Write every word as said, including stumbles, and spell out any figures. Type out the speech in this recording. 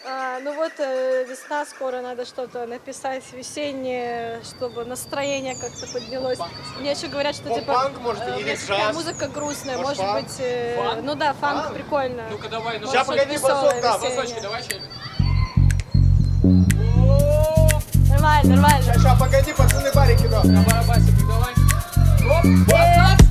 А, ну вот э, весна, скоро надо что-то написать весеннее, чтобы настроение как-то поднялось. Мне еще говорят, что типа Поп-панк, может, э, у или меня такая джаз? музыка грустная, Может, может фанк? быть, э, Фанк? ну да, фанк Фанк? прикольно. Ну-ка давай, ну Сейчас, Может, погоди, веселое, басок, да, весеннее. басочки, давай что-нибудь. Нормально, нормально. Сейчас, погоди, пацаны, барики, да. На барабасик, давай. Оп, вот так.